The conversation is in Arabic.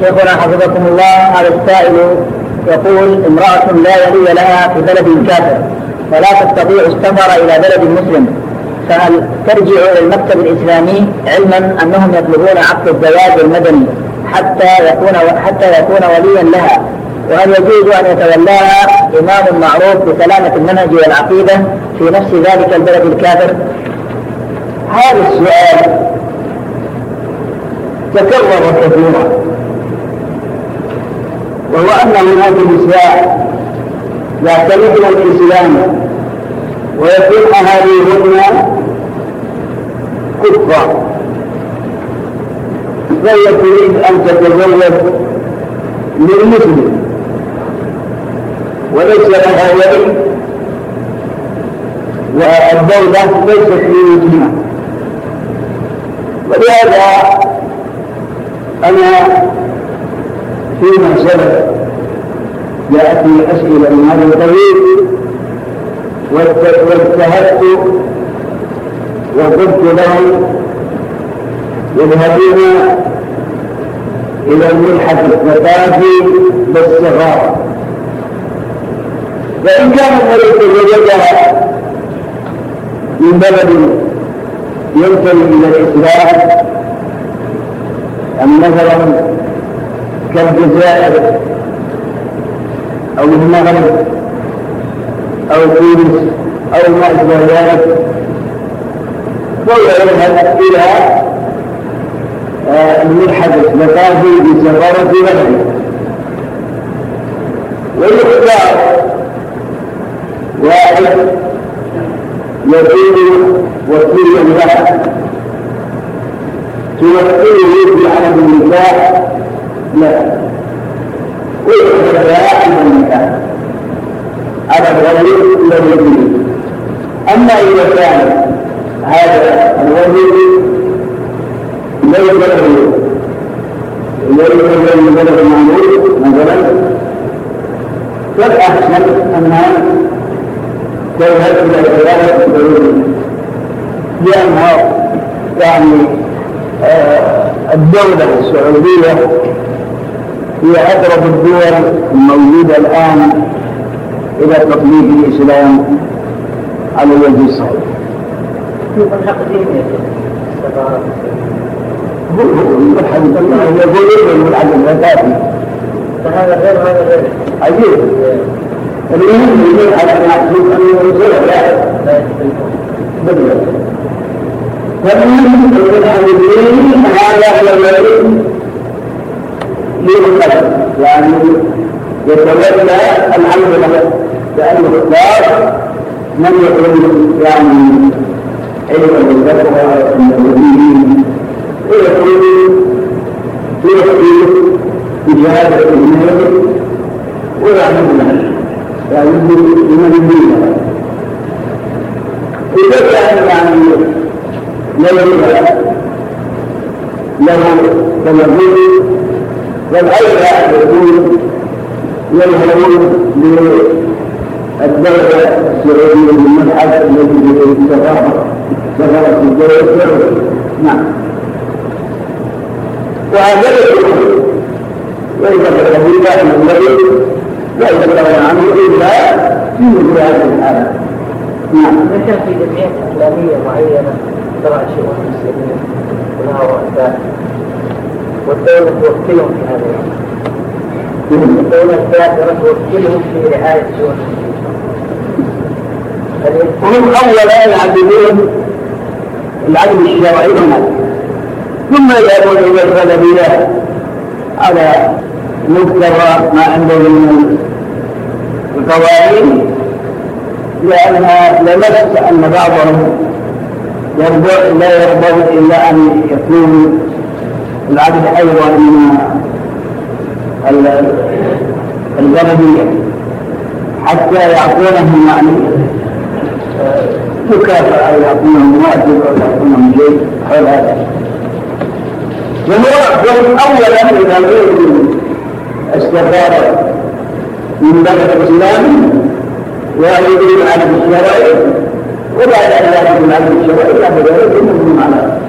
شيخنا حفظكم الله، هذا السائل يقول: امرأة لا ولي لها في بلد كافر ولا تستطيع السفر إلى بلد مسلم، فهل ترجع إلى المكتب الإسلامي علما أنهم يطلبون عقد الزواج المدني حتى يكون وليا لها؟ وهل يجوز أن يتولاها إمام معروف بسلامة المنهج والعقيدة في نفس ذلك البلد الكافر؟ هذا السؤال تكرر كثيرا، وهو أن هناك نساء يعتمدن الإسلام ويكون أهاليهن كفار، فهي تريد أن تتزوج من مسلم وليس لها ولي والدولة ليست لوجهها. ولهذا أنا فيما سبق جاءتني أسئلة من هذا القبيل واجتهدت وقلت لهم يذهبون إلى الملحق الثقافي بالصغار، وإن كان الذي تزوجها من بلد ينتمي إلى الإسلام، مثلا كالجزائر أو المغرب أو تونس أو ما أشبه ذلك، فهو يذهب إلى الملحق الثقافي بسفارة بلده ويختار واحد يكون وكيلا له توكله في عدد النكاح لا ويختار عدد النكاح على الرجل الذي يريد. أما إذا كان هذا الرجل ليس له بلد معروف مثلا، فالأحسن أنها تذهب إلى الولاية الدولية، لأنها الدولة السعودية هي أقرب الدول الموجودة الآن إلى تطبيق الإسلام على الوجه الصحيح. كيف الحق ديني الحمد لله يقول من العدل الكافي، فهذا غير هذا غير عجيب. المهم يقول على المحسوب أنه يصير لا بدلا، فالمهم يقول عن الدين هذا هو الذي يقبل، يعني يتولى العمل له، لأنه اختار من يكون يعني علما بالذكر والمدين ويكون بشهادة المهر ويعمل له يعني لمن يريد. إذا كان يعني له تمرد والأولى يكون يذهبون للدولة السعودية بالملحق الذي سفارة الدولة السعودية. نعم. وهذا يقول وإذا القبيلة الذي لا يتكلم عنه إلا في مثل هذه الحالة. نعم. كان في جمعيات إسلامية معينة ترى شؤون المسلمين ولها رؤساء والدولة توكلهم في هذا الأمر، الدولة الكافرة توكلهم في رعاية شؤون المسلمين. هم أولا يعدلون العدل الشرعي هناك، ثم يأتون إلى الغلبيات على مقتضى ما عندهم من القوانين، لأنها لمست أن بعضهم لا يرضون إلا أن يكون العدل أيضا من الغلبية حتى يعطونهم يعني مكافأة أو يعطونهم مؤجر أو يعطونهم شيء حول هذا. وهم أولا إذا يريدوا السفارة من بلد الإسلام ويريدون العدل الشرعي، وبعد أن يأخذوا العدل الشرعي يأخذوا منهم على